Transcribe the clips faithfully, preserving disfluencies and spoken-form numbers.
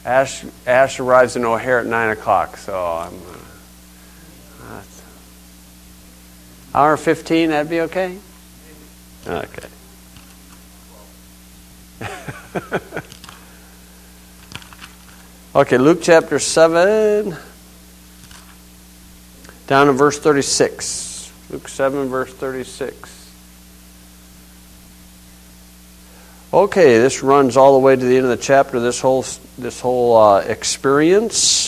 Ash, Ash arrives in O'Hare at nine o'clock, so I'm... Uh, hour fifteen, that'd be okay? Okay. Okay, Luke chapter seven, down to verse thirty-six. Luke seven, verse thirty-six. Okay, this runs all the way to the end of the chapter, this whole this whole uh, experience.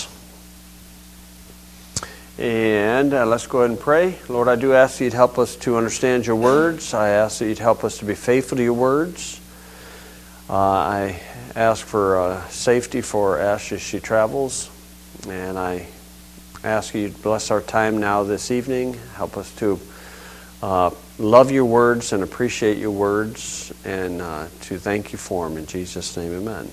And uh, let's go ahead and pray. Lord, I do ask that you'd help us to understand your words. I ask that you'd help us to be faithful to your words. Uh, I ask for uh, safety for Ash as she travels. And I ask you to bless our time now this evening. Help us to uh, love your words and appreciate your words, and uh, to thank you for them. In Jesus' name, amen.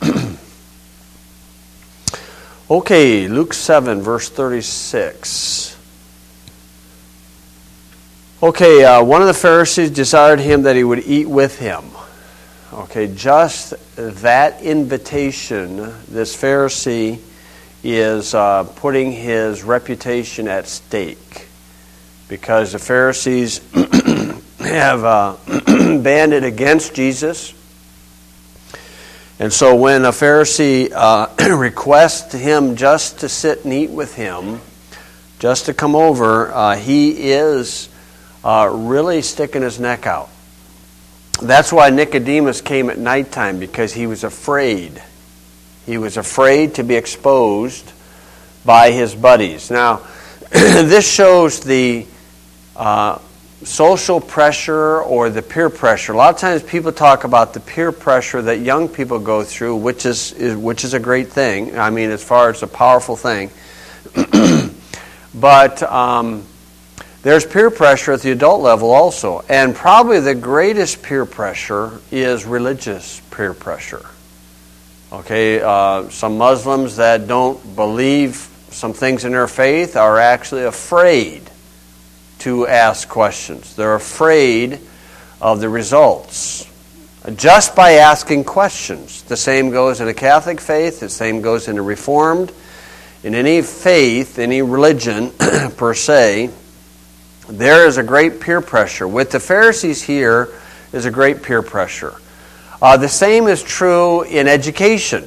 Okay, Luke seven, verse thirty-six. Okay, uh, one of the Pharisees desired him that he would eat with him. Okay, just that invitation, this Pharisee is uh, putting his reputation at stake, because the Pharisees have uh, banded against Jesus. And so when a Pharisee uh, requests him just to sit and eat with him, just to come over, uh, he is uh, really sticking his neck out. That's why Nicodemus came at nighttime, because he was afraid. He was afraid to be exposed by his buddies. Now, this shows the uh, social pressure or the peer pressure. A lot of times people talk about the peer pressure that young people go through, which is, is which is a great thing. I mean, as far as a powerful thing. But um, there's peer pressure at the adult level also. And probably the greatest peer pressure is religious peer pressure. Okay, uh, some Muslims that don't believe some things in their faith are actually afraid to ask questions. They're afraid of the results just by asking questions. The same goes in the Catholic faith. The same goes in the Reformed. In any faith, any religion per se, there is a great peer pressure. With the Pharisees here is a great peer pressure. Uh, the same is true in education.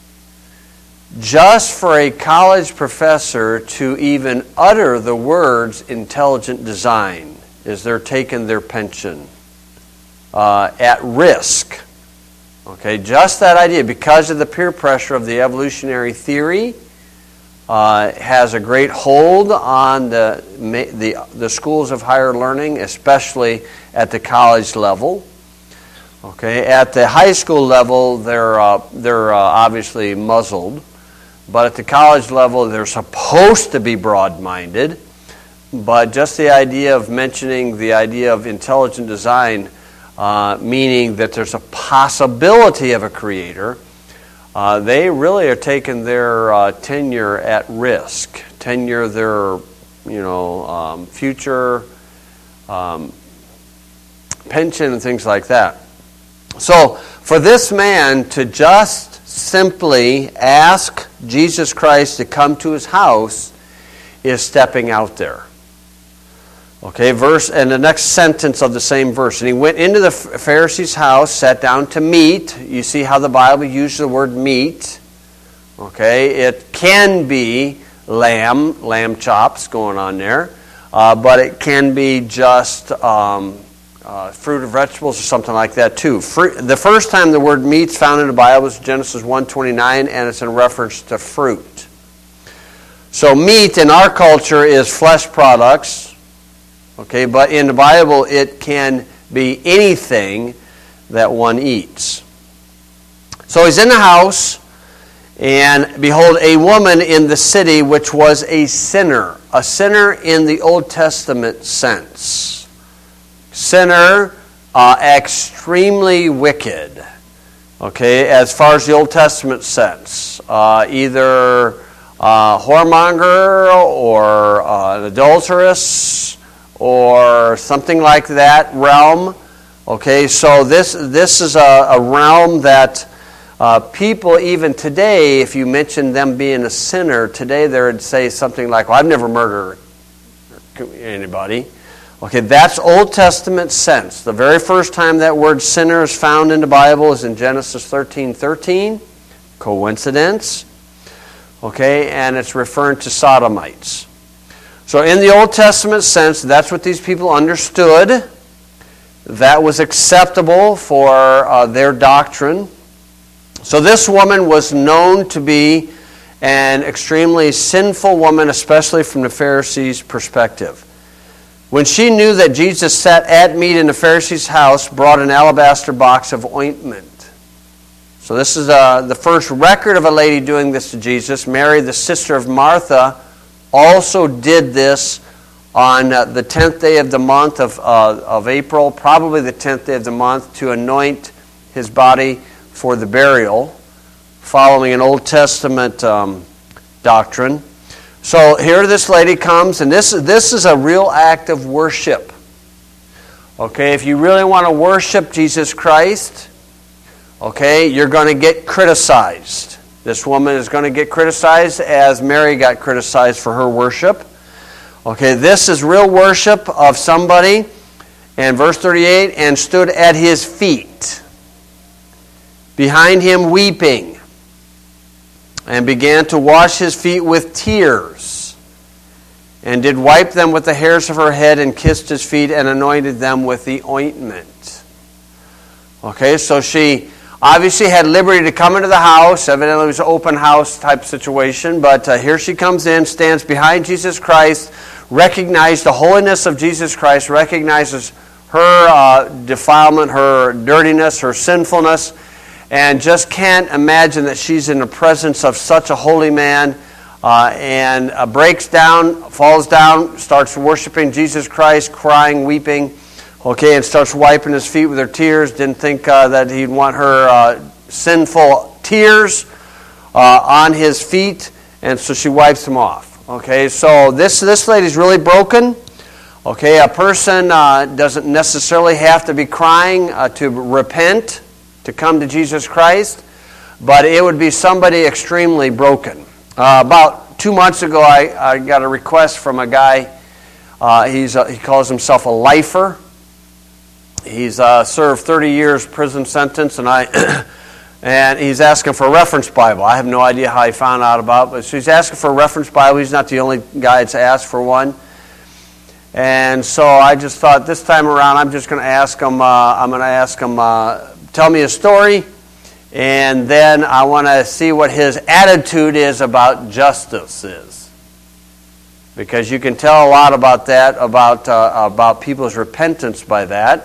Just for a college professor to even utter the words intelligent design is they're taking their pension uh, at risk. Okay, just that idea, because of the peer pressure of the evolutionary theory, uh, has a great hold on the, the the schools of higher learning, especially at the college level. Okay, at the high school level, they're uh, they're uh, obviously muzzled. But at the college level, they're supposed to be broad-minded. But just the idea of mentioning the idea of intelligent design, uh, meaning that there's a possibility of a creator, uh, they really are taking their uh, tenure at risk, tenure their, you know, um, future um, pension and things like that. So for this man to just simply ask Jesus Christ to come to his house is stepping out there. Okay, verse, and the next sentence of the same verse. And he went into the Pharisee's house, sat down to meat. You see how the Bible uses the word meat. Okay, it can be lamb, lamb chops going on there. Uh, but it can be just um, uh, fruit or vegetables or something like that too. Fruit, the first time the word meat's found in the Bible is Genesis one twenty-nine, and it's in reference to fruit. So meat in our culture is flesh products, okay, but in the Bible it can be anything that one eats. So he's in the house, and behold, a woman in the city which was a sinner. A sinner in the Old Testament sense. Sinner, uh, extremely wicked. Okay, as far as the Old Testament sense. Uh, either uh, whoremonger or uh, an adulteress or something like that realm. Okay, so this this is a, a realm that Uh, people even today, if you mention them being a sinner, today they would say something like, well, I've never murdered anybody. Okay, that's Old Testament sense. The very first time that word sinner is found in the Bible is in Genesis thirteen thirteen. Coincidence? Okay, and it's referring to sodomites. So in the Old Testament sense, that's what these people understood. That was acceptable for uh, their doctrine. So this woman was known to be an extremely sinful woman, especially from the Pharisees' perspective. When she knew that Jesus sat at meat in the Pharisee's house, brought an alabaster box of ointment. So this is uh, the first record of a lady doing this to Jesus. Mary, the sister of Martha, also did this on uh, the tenth day of the month of, uh, of April, probably the tenth day of the month, to anoint his body for the burial, following an Old Testament um, doctrine. So here this lady comes, and this, this is a real act of worship. Okay, if you really want to worship Jesus Christ, okay, you're going to get criticized. This woman is going to get criticized as Mary got criticized for her worship. Okay, this is real worship of somebody. And verse thirty-eight, and stood at his feet, behind him weeping, and began to wash his feet with tears, and did wipe them with the hairs of her head, and kissed his feet, and anointed them with the ointment. Okay, so she obviously had liberty to come into the house. Evidently it was an open house type situation, but uh, here she comes in, stands behind Jesus Christ, recognizes the holiness of Jesus Christ, recognizes her uh, defilement, her dirtiness, her sinfulness, and just can't imagine that she's in the presence of such a holy man, uh, and uh, breaks down, falls down, starts worshiping Jesus Christ, crying, weeping, okay, and starts wiping his feet with her tears. Didn't think uh, that he'd want her uh, sinful tears uh, on his feet, and so she wipes them off. Okay, so this, this lady's really broken. Okay, a person uh, doesn't necessarily have to be crying uh, to repent, to come to Jesus Christ, but it would be somebody extremely broken. Uh, about two months ago, I, I got a request from a guy. Uh, he's a, he calls himself a lifer. He's uh, served thirty years prison sentence, and I and he's asking for a reference Bible. I have no idea how he found out about it, but so he's asking for a reference Bible. He's not the only guy that's asked for one. And so I just thought this time around, I'm just going to ask him. Uh, I'm going to ask him. Uh, tell me a story, and then I want to see what his attitude is about justice is, because you can tell a lot about that, about uh, about people's repentance by that.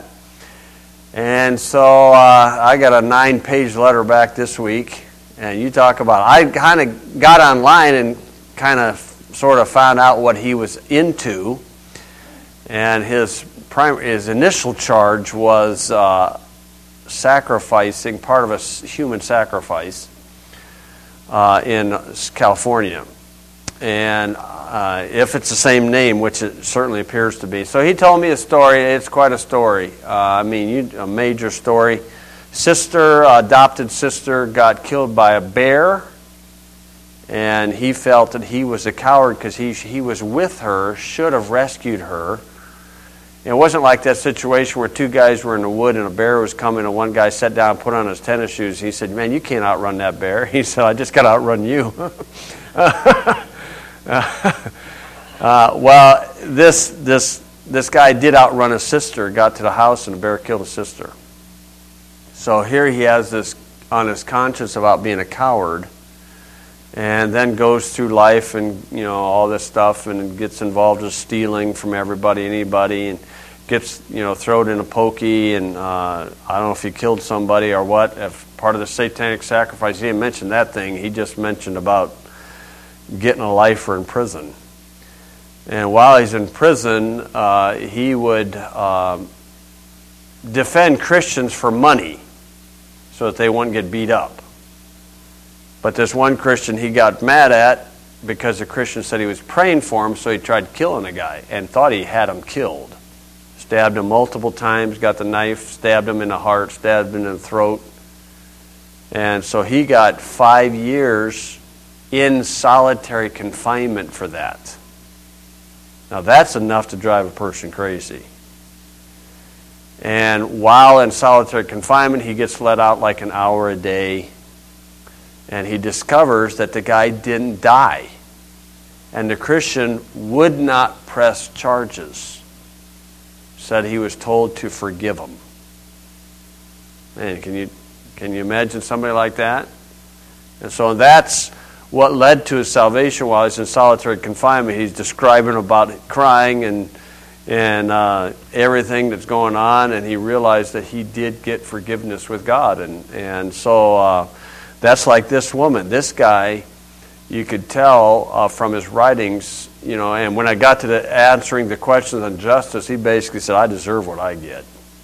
And so uh, I got a nine-page letter back this week, and you talk about, I kind of got online and kind of sort of found out what he was into, and his prime, his initial charge was uh, sacrificing, part of a human sacrifice uh, in California. And uh, if it's the same name, which it certainly appears to be. So he told me a story. It's quite a story. Uh, I mean, you, a major story. Sister, adopted sister, got killed by a bear. And he felt that he was a coward because he, he was with her, should have rescued her. It wasn't like that situation where two guys were in the wood and a bear was coming, and one guy sat down and put on his tennis shoes. He said, man, you can't outrun that bear. He said, I just got to outrun you. uh, well, this this this guy did outrun his sister, got to the house, and the bear killed his sister. So here he has this on his conscience about being a coward, and then goes through life and, you know, all this stuff, and gets involved with stealing from everybody, anybody, and gets, you know, thrown in a pokey, and uh, I don't know if he killed somebody or what. If part of the satanic sacrifice, he didn't mention that thing. He just mentioned about getting a lifer in prison. And while he's in prison, uh, he would uh, defend Christians for money so that they wouldn't get beat up. But this one Christian he got mad at because the Christian said he was praying for him, so he tried killing the guy and thought he had him killed. Stabbed him multiple times, got the knife, stabbed him in the heart, stabbed him in the throat. And so he got five years in solitary confinement for that. Now that's enough to drive a person crazy. And while in solitary confinement, he gets let out like an hour a day. And he discovers that the guy didn't die. And the Christian would not press charges. Said he was told to forgive him. Man, can you can you imagine somebody like that? And so that's what led to his salvation while he's in solitary confinement. He's describing about crying and and uh, everything that's going on, and he realized that he did get forgiveness with God. And, and so uh, that's like this woman. This guy, you could tell uh, from his writings, you know, and when I got to the answering the questions on justice, he basically said, I deserve what I get.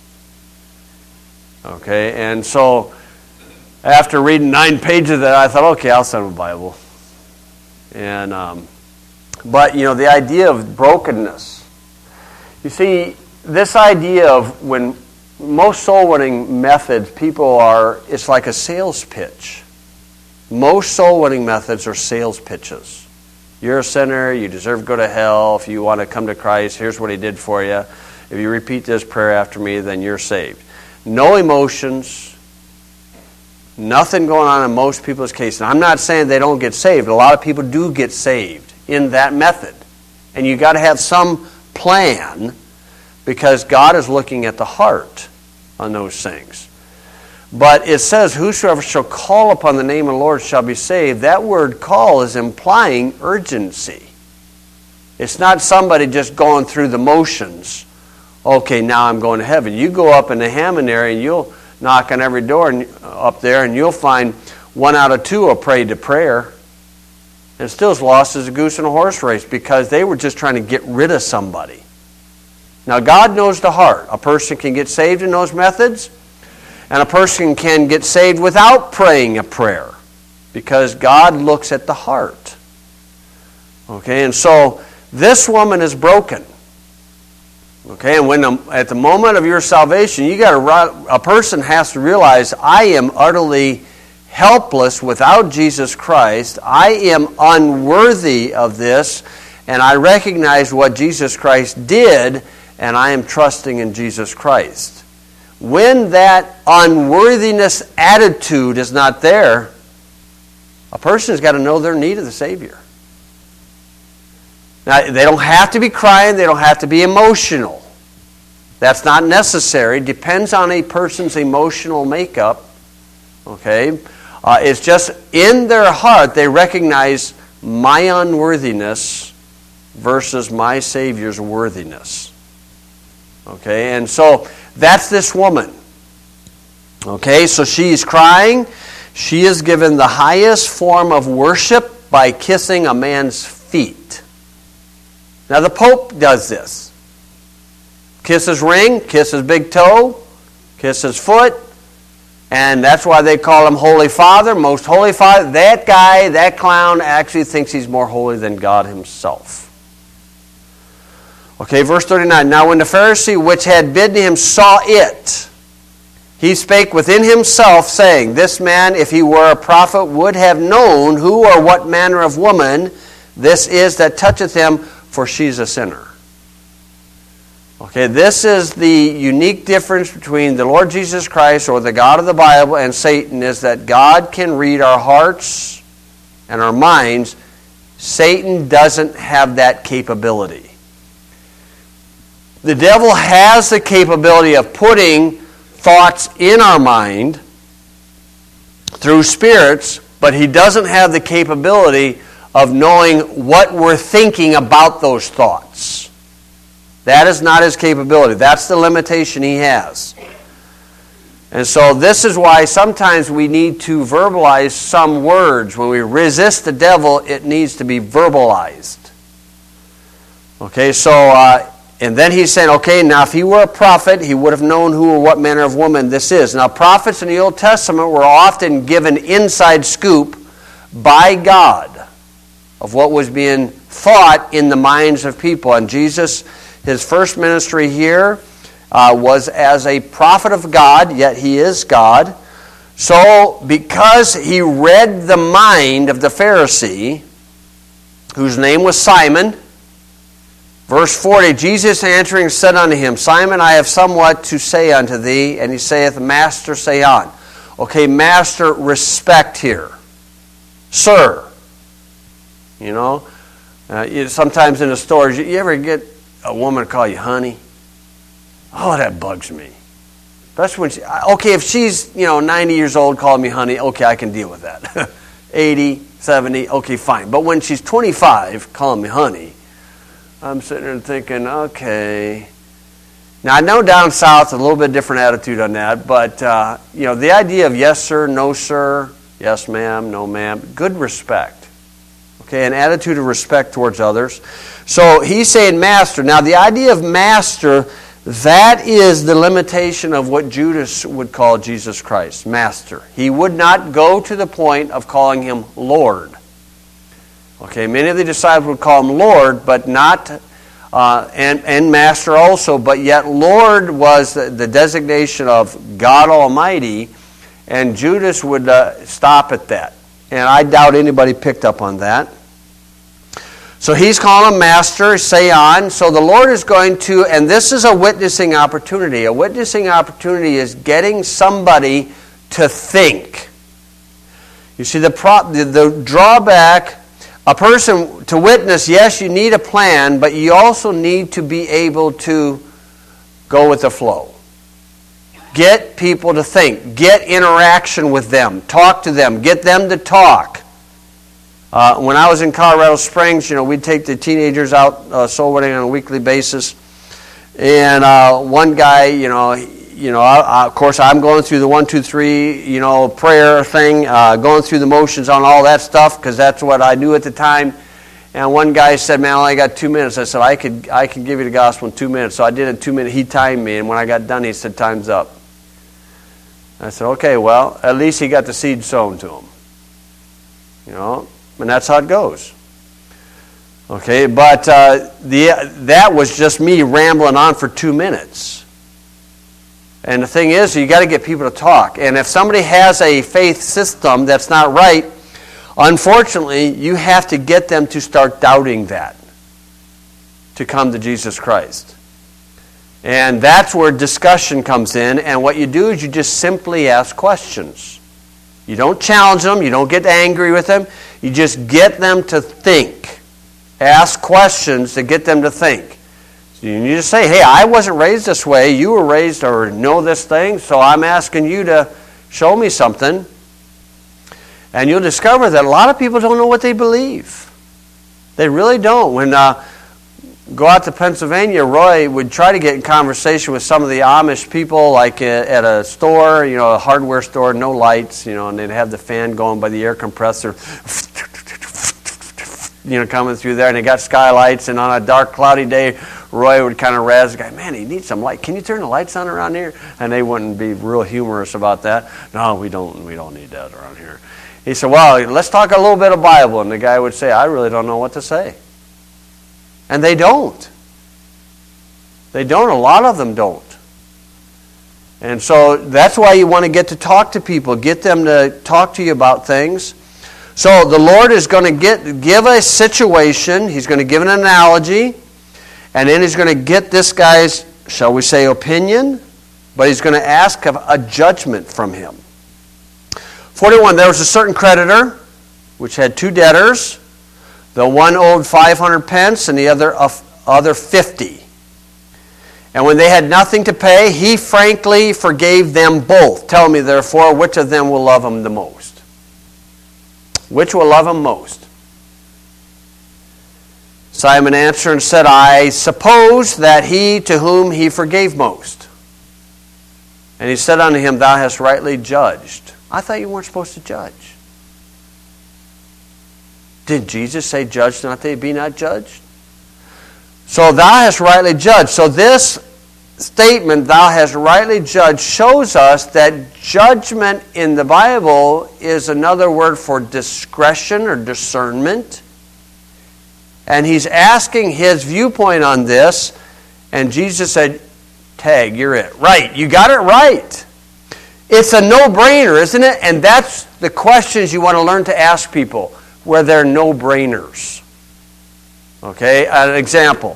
Okay, and so after reading nine pages of that, I thought, okay, I'll send him a Bible. And um, but, you know, the idea of brokenness. You see, this idea of when most soul-winning methods, people are, it's like a sales pitch. Most soul-winning methods are sales pitches. You're a sinner, you deserve to go to hell. If you want to come to Christ, here's what he did for you. If you repeat this prayer after me, then you're saved. No emotions, nothing going on in most people's case. And I'm not saying they don't get saved. A lot of people do get saved in that method. And you got to have some plan, because God is looking at the heart on those things. But it says, whosoever shall call upon the name of the Lord shall be saved. That word call is implying urgency. It's not somebody just going through the motions. Okay, now I'm going to heaven. You go up in the Hammond and you'll knock on every door up there, and you'll find one out of two will pray to prayer. And still as lost as a goose in a horse race, because they were just trying to get rid of somebody. Now, God knows the heart. A person can get saved in those methods, and a person can get saved without praying a prayer, because God looks at the heart. Okay, and so this woman is broken. Okay, and when the, at the moment of your salvation, you got to a person has to realize, I am utterly helpless without Jesus Christ. I am unworthy of this, and I recognize what Jesus Christ did, and I am trusting in Jesus Christ. When that unworthiness attitude is not there, a person has got to know their need of the Savior. Now, they don't have to be crying, they don't have to be emotional. That's not necessary. Depends on a person's emotional makeup. Okay? Uh, it's just in their heart they recognize my unworthiness versus my Savior's worthiness. Okay, and so that's this woman. Okay, so she's crying. She is given the highest form of worship by kissing a man's feet. Now the Pope does this. Kiss his ring, kiss his big toe, kiss his foot, and that's why they call him Holy Father, Most Holy Father. That guy, that clown, actually thinks he's more holy than God himself. Okay, verse thirty-nine. Now when the Pharisee which had bidden him saw it, he spake within himself, saying, This man, if he were a prophet, would have known who or what manner of woman this is that toucheth him, for she's a sinner. Okay, this is the unique difference between the Lord Jesus Christ, or the God of the Bible, and Satan, is that God can read our hearts and our minds. Satan doesn't have that capability. The devil has the capability of putting thoughts in our mind through spirits, but he doesn't have the capability of knowing what we're thinking about those thoughts. That is not his capability. That's the limitation he has. And so this is why sometimes we need to verbalize some words. When we resist the devil, it needs to be verbalized. Okay, so... Uh, And then he's saying, okay, now if he were a prophet, he would have known who or what manner of woman this is. Now, prophets in the Old Testament were often given inside scoop by God of what was being thought in the minds of people. And Jesus, his first ministry here uh, was as a prophet of God, yet he is God. So, because he read the mind of the Pharisee, whose name was Simon, verse forty, Jesus answering said unto him, Simon, I have somewhat to say unto thee. And he saith, Master, say on. Okay, master, respect here. Sir. You know, uh, you, sometimes in the stores, you, you ever get a woman call you honey? Oh, that bugs me. Especially when she, okay, if she's, you know, ninety years old calling me honey, okay, I can deal with that. eighty, seventy, okay, fine. But when she's twenty-five calling me honey, I'm sitting there thinking, okay. Now, I know down south a little bit different attitude on that, but, uh, you know, the idea of yes, sir, no, sir, yes, ma'am, no, ma'am, good respect. Okay, an attitude of respect towards others. So he's saying master. Now, the idea of master, that is the limitation of what Judas would call Jesus Christ, master. He would not go to the point of calling him Lord. Okay, many of the disciples would call him Lord, but not, uh, and, and master also, but yet Lord was the, the designation of God Almighty, and Judas would uh, stop at that. And I doubt anybody picked up on that. So he's calling him master, say on. So the Lord is going to, and this is a witnessing opportunity. A witnessing opportunity is getting somebody to think. You see, the, pro, the, the drawback, a person to witness, yes, you need a plan, but you also need to be able to go with the flow. Get people to think. Get interaction with them. Talk to them. Get them to talk. Uh, when I was in Colorado Springs, you know, we'd take the teenagers out uh, soul winning on a weekly basis. And uh, one guy, you know, you know, I, I, of course, I'm going through the one, two, three, you know, prayer thing, uh, going through the motions on all that stuff because that's what I knew at the time. And one guy said, "Man, I only got two minutes." I said, "I could, I can give you the gospel in two minutes." So I did it in two minutes. He timed me, and when I got done, he said, "Time's up." I said, "Okay, well, at least he got the seed sown to him." You know. And that's how it goes. Okay, but uh, the that was just me rambling on for two minutes. And the thing is, you got to get people to talk. And if somebody has a faith system that's not right, unfortunately, you have to get them to start doubting that to come to Jesus Christ. And that's where discussion comes in. And what you do is you just simply ask questions. You don't challenge them. You don't get angry with them. You just get them to think. Ask questions to get them to think. So you need to say, hey, I wasn't raised this way. You were raised or know this thing, so I'm asking you to show me something. And you'll discover that a lot of people don't know what they believe. They really don't. When uh, go out to Pennsylvania, Roy would try to get in conversation with some of the Amish people, like at a store, you know, a hardware store, no lights, you know, and they'd have the fan going by the air compressor, you know, coming through there, and they got skylights, and on a dark, cloudy day, Roy would kind of razz the guy, "Man, he needs some light. Can you turn the lights on around here?" And they wouldn't be real humorous about that. "No, we don't. We don't need that around here." He said, "Well, let's talk a little bit of Bible." And the guy would say, "I really don't know what to say." And they don't. They don't. A lot of them don't. And so that's why you want to get to talk to people. Get them to talk to you about things. So the Lord is going to get give a situation. He's going to give an analogy. And then he's going to get this guy's, shall we say, opinion. But he's going to ask a judgment from him. forty-one, there was a certain creditor which had two debtors. The one owed five hundred pence and the other other fifty. And when they had nothing to pay, he frankly forgave them both. Tell me, therefore, which of them will love him the most? Which will love him most? Simon answered and said, I suppose that he to whom he forgave most. And he said unto him, Thou hast rightly judged. I thought you weren't supposed to judge. Did Jesus say, Judge not, they be not judged? So thou hast rightly judged. So this statement, thou hast rightly judged, shows us that judgment in the Bible is another word for discretion or discernment. And he's asking his viewpoint on this, and Jesus said, Tag, you're it. Right, you got it right. It's a no-brainer, isn't it? And that's the questions you want to learn to ask people, where they're no-brainers. Okay, an example.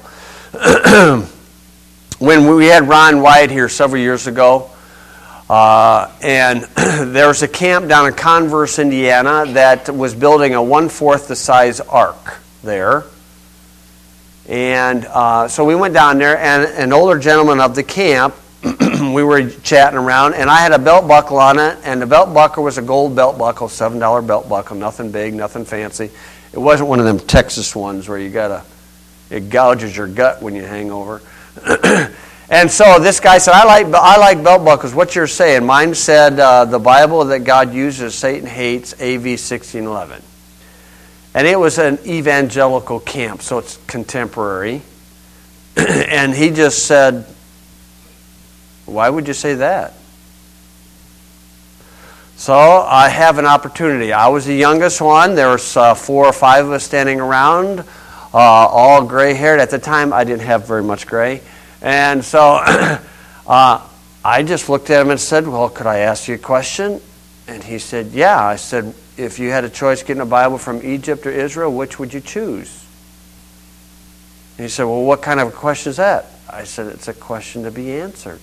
When we had Ron White here several years ago, uh, and there was a camp down in Converse, Indiana, that was building a one-fourth the size ark there. And uh, so we went down there, and an older gentleman of the camp, we were chatting around, and I had a belt buckle on it, and the belt buckle was a gold belt buckle, seven dollar belt buckle, nothing big, nothing fancy. It wasn't one of them Texas ones where you gotta, it gouges your gut when you hang over. And so this guy said, I like I like belt buckles. What's yours saying? Mine said, uh, the Bible that God uses, Satan hates, A V sixteen eleven. And it was an evangelical camp, so it's contemporary. And he just said, why would you say that? So I have an opportunity. I was the youngest one. There was uh, four or five of us standing around, uh, all gray-haired. At the time, I didn't have very much gray. And so uh, I just looked at him and said, well, could I ask you a question? And he said, yeah. I said, if you had a choice getting a Bible from Egypt or Israel, which would you choose? And he said, well, what kind of a question is that? I said, it's a question to be answered.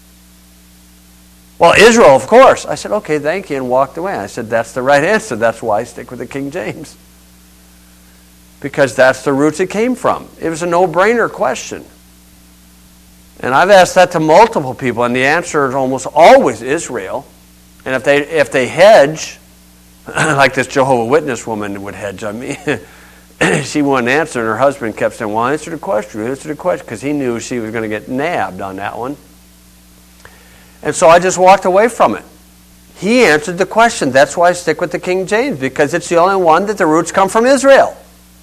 Well, Israel, of course. I said, okay, thank you, and walked away. I said, that's the right answer. That's why I stick with the King James. Because that's the roots it came from. It was a no-brainer question. And I've asked that to multiple people, and the answer is almost always Israel. And if they if they hedge, like this Jehovah's Witness woman would hedge on me, she wouldn't answer, and her husband kept saying, well, answer the question, answer the question, because he knew she was going to get nabbed on that one. And so I just walked away from it. He answered the question. That's why I stick with the King James, because it's the only one that the roots come from Israel.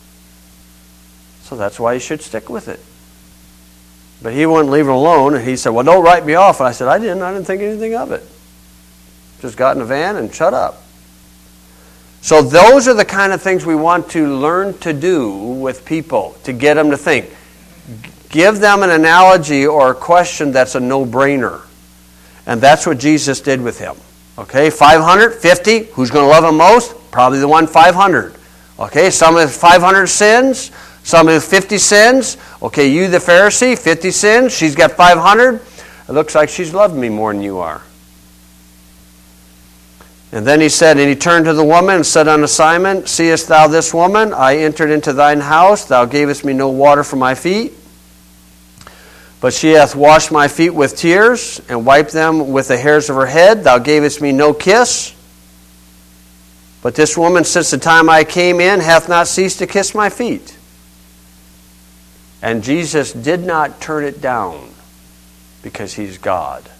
So that's why you should stick with it. But he wouldn't leave it alone, and he said, well, don't write me off. And I said, I didn't. I didn't think anything of it. Just got in the van and shut up. So those are the kind of things we want to learn to do with people, to get them to think. Give them an analogy or a question that's a no-brainer. And that's what Jesus did with him. Okay, five hundred, fifty, who's going to love him most? Probably the one five hundred. Okay, some of five hundred sins, some of fifty sins. Okay, you the Pharisee, fifty sins, she's got five hundred. It looks like she's loved me more than you are. And then he said, and he turned to the woman and said unto Simon, seest thou this woman? I entered into thine house, thou gavest me no water for my feet, but she hath washed my feet with tears, and wiped them with the hairs of her head. Thou gavest me no kiss, but this woman, since the time I came in, hath not ceased to kiss my feet. And Jesus did not turn it down, because he's God.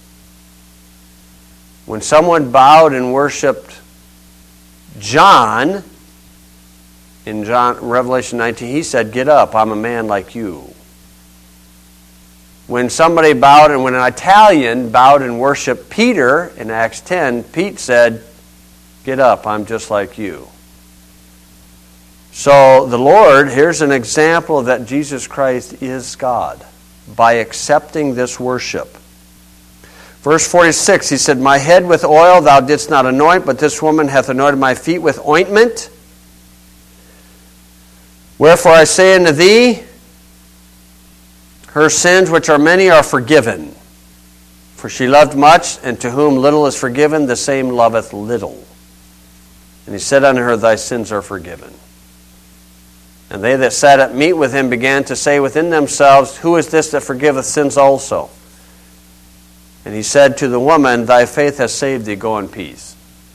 When someone bowed and worshipped John, in John Revelation nineteen, he said, get up, I'm a man like you. When somebody bowed, and when an Italian bowed and worshipped Peter in Acts ten, Pete said, get up, I'm just like you. So the Lord, here's an example that Jesus Christ is God by accepting this worship. Verse forty-six, he said, my head with oil thou didst not anoint, but this woman hath anointed my feet with ointment. Wherefore I say unto thee, her sins, which are many, are forgiven. For she loved much, and to whom little is forgiven, the same loveth little. And he said unto her, thy sins are forgiven. And they that sat at meat with him began to say within themselves, who is this that forgiveth sins also? And he said to the woman, thy faith has saved thee, go in peace.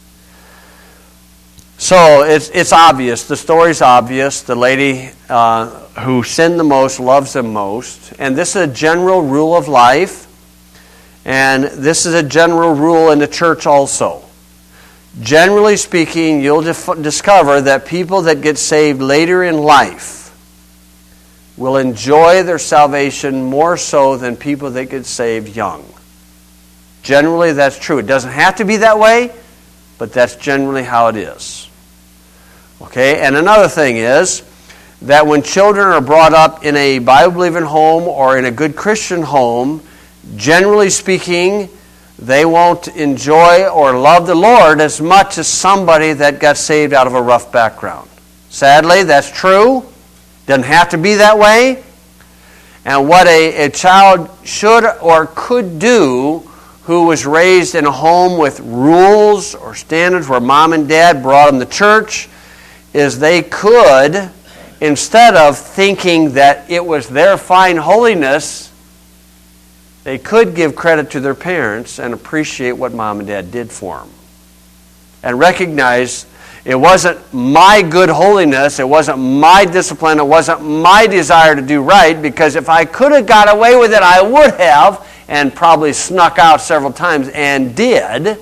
So it's it's obvious. The story's obvious. The lady uh, who sinned the most loves him most. And this is a general rule of life. And this is a general rule in the church also. Generally speaking, you'll dif- discover that people that get saved later in life will enjoy their salvation more so than people that get saved young. Generally, that's true. It doesn't have to be that way, but that's generally how it is. Okay, and another thing is that when children are brought up in a Bible-believing home or in a good Christian home, generally speaking, they won't enjoy or love the Lord as much as somebody that got saved out of a rough background. Sadly, that's true. Doesn't have to be that way. And what a, a child should or could do who was raised in a home with rules or standards where mom and dad brought them to church is they could, instead of thinking that it was their fine holiness, they could give credit to their parents and appreciate what mom and dad did for them. And recognize it wasn't my good holiness, it wasn't my discipline, it wasn't my desire to do right, because if I could have got away with it, I would have, and probably snuck out several times and did.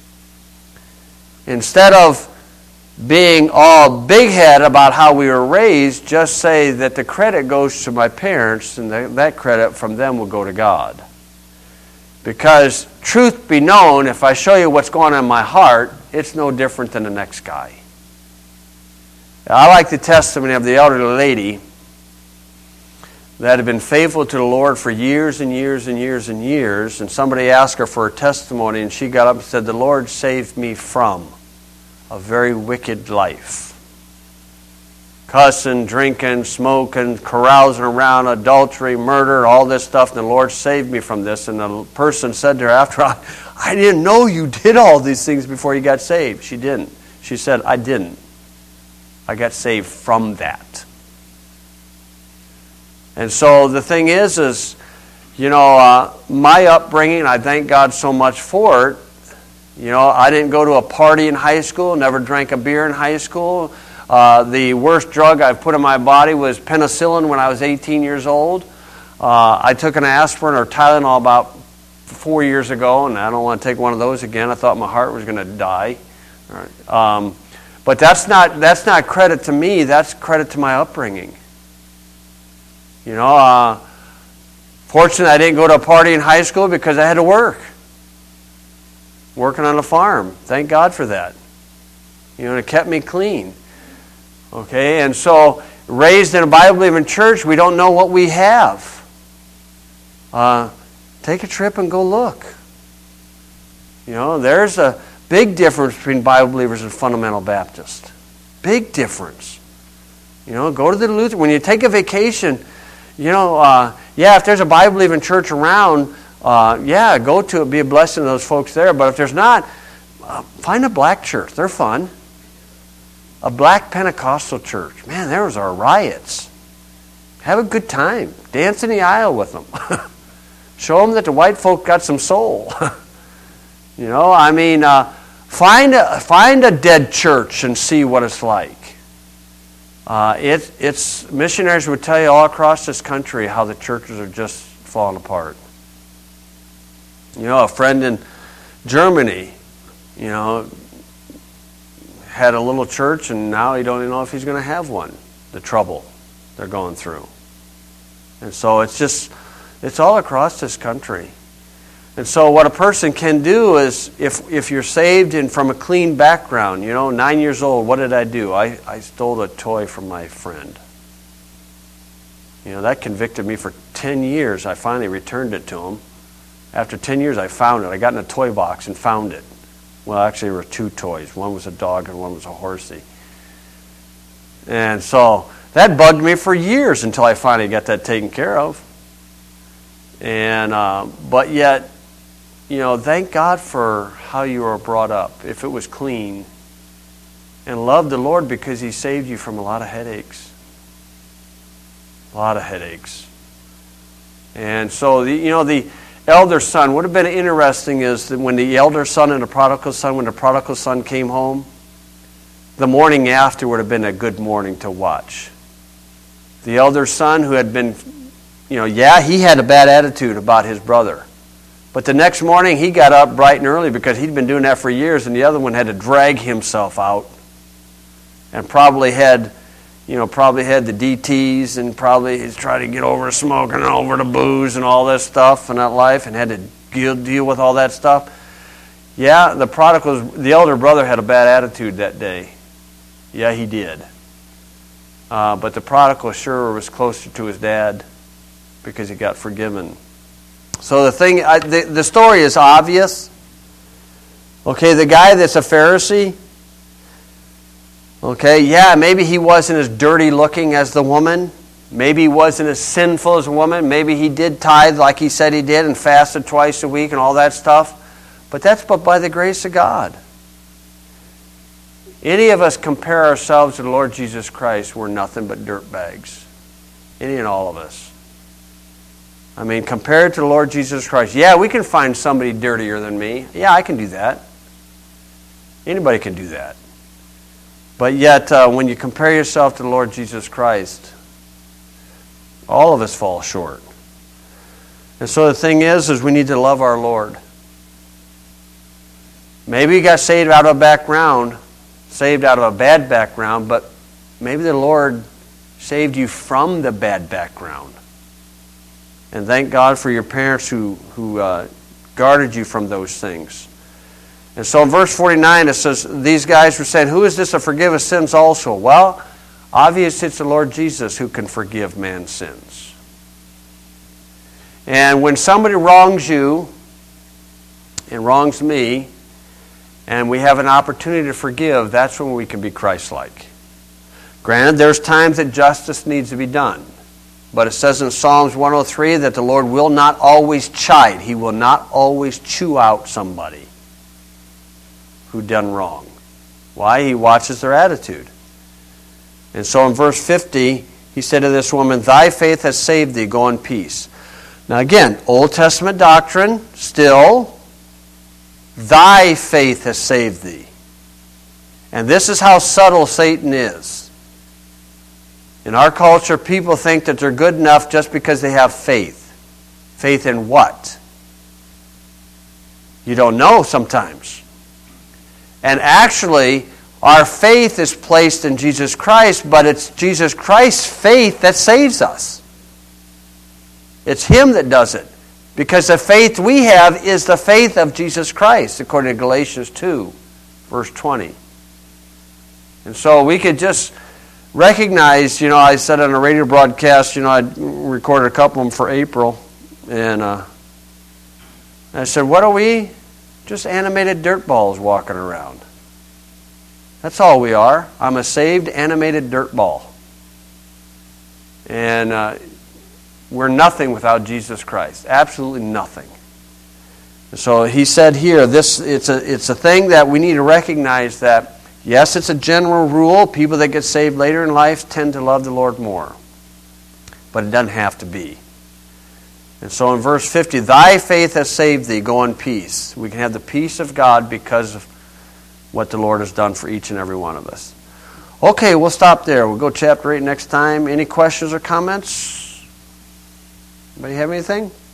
Instead of being all big-head about how we were raised, just say that the credit goes to my parents, and that credit from them will go to God. Because, truth be known, if I show you what's going on in my heart, it's no different than the next guy. I like the testimony of the elderly lady that had been faithful to the Lord for years and years and years and years, and somebody asked her for a testimony, and she got up and said, "The Lord saved me from a very wicked life. Cussing, drinking, smoking, carousing around, adultery, murder, all this stuff, and the Lord saved me from this." And the person said to her after, I, I didn't know you did all these things before you got saved. She didn't. She said, I didn't. I got saved from that. And so the thing is, is, you know, uh, my upbringing, I thank God so much for it. You know, I didn't go to a party in high school, never drank a beer in high school. Uh, the worst drug I've put in my body was penicillin when I was eighteen years old. Uh, I took an aspirin or Tylenol about four years ago, and I don't want to take one of those again. I thought my heart was going to die. All right. Um, but that's not that's not credit to me. That's credit to my upbringing. You know, uh, fortunately, I didn't go to a party in high school because I had to work. Working on a farm. Thank God for that. You know, it kept me clean. Okay, and so raised in a Bible-believing church, we don't know what we have. Uh, take a trip and go look. You know, there's a big difference between Bible believers and fundamental Baptists. Big difference. You know, go to the Lutheran. When you take a vacation, you know, uh, yeah, if there's a Bible-believing church around, uh, yeah, go to it, be a blessing to those folks there. But if there's not, uh, find a black church. They're fun. A black Pentecostal church. Man, there was our riots. Have a good time. Dance in the aisle with them. Show them that the white folk got some soul. You know, I mean, uh, find a, find a dead church and see what it's like. Uh, it, it's missionaries would tell you all across this country how the churches are just falling apart. You know, a friend in Germany, you know, had a little church, and now he don't even know if he's going to have one. The trouble they're going through. And so it's just, it's all across this country. And so what a person can do is, if if you're saved and from a clean background, you know, nine years old, what did I do? I, I stole a toy from my friend. You know, that convicted me for ten years. I finally returned it to him. After ten years, I found it. I got in a toy box and found it. Well, actually, there were two toys. One was a dog and one was a horsey. And so that bugged me for years until I finally got that taken care of. And uh, but yet, you know, thank God for how you were brought up. If it was clean, and love the Lord because He saved you from a lot of headaches. A lot of headaches. And so, the, you know, the elder son, what would have been interesting is that when the elder son and the prodigal son, when the prodigal son came home, the morning after would have been a good morning to watch. The elder son who had been, you know, yeah, he had a bad attitude about his brother. But the next morning he got up bright and early because he'd been doing that for years, and the other one had to drag himself out and probably had, you know, probably had the D Ts and probably he's trying to get over smoking and over the booze and all this stuff in that life and had to deal, deal with all that stuff. Yeah, the prodigal, the elder brother had a bad attitude that day. Yeah, he did. Uh, but the prodigal sure was closer to his dad because he got forgiven. So the thing, I, the, the story is obvious. Okay, the guy that's a Pharisee, okay, yeah, maybe he wasn't as dirty looking as the woman. Maybe he wasn't as sinful as a woman. Maybe he did tithe like he said he did and fasted twice a week and all that stuff. But that's but by the grace of God. Any of us compare ourselves to the Lord Jesus Christ, we're nothing but dirt bags. Any and all of us. I mean, compared to the Lord Jesus Christ, yeah, we can find somebody dirtier than me. Yeah, I can do that. Anybody can do that. But yet, uh, when you compare yourself to the Lord Jesus Christ, all of us fall short. And so the thing is, is we need to love our Lord. Maybe you got saved out of a background, saved out of a bad background, but maybe the Lord saved you from the bad background. And thank God for your parents who, who uh, guarded you from those things. And so in verse forty-nine it says, these guys were saying, who is this to forgive us sins also? Well, obviously it's the Lord Jesus who can forgive man's sins. And when somebody wrongs you and wrongs me, and we have an opportunity to forgive, that's when we can be Christ-like. Granted, there's times that justice needs to be done. But it says in Psalms one oh three that the Lord will not always chide. He will not always chew out somebody who done wrong. Why? He watches their attitude. And so in verse fifty, he said to this woman, thy faith has saved thee, go in peace. Now again, Old Testament doctrine, still, thy faith has saved thee. And this is how subtle Satan is. In our culture, people think that they're good enough just because they have faith. Faith in what? You don't know sometimes. And actually, our faith is placed in Jesus Christ, but it's Jesus Christ's faith that saves us. It's Him that does it. Because the faith we have is the faith of Jesus Christ, according to Galatians two, verse twenty. And so we could just recognize, you know, I said on a radio broadcast, you know, I recorded a couple of them for April, and uh, I said, what are we? Just animated dirt balls walking around. That's all we are. I'm a saved, animated dirt ball. And uh, we're nothing without Jesus Christ. Absolutely nothing. So he said here, this it's a it's a thing that we need to recognize that, yes, it's a general rule. People that get saved later in life tend to love the Lord more. But it doesn't have to be. And so in verse fifty, thy faith has saved thee, go in peace. We can have the peace of God because of what the Lord has done for each and every one of us. Okay, we'll stop there. We'll go chapter eight next time. Any questions or comments? Anybody have anything?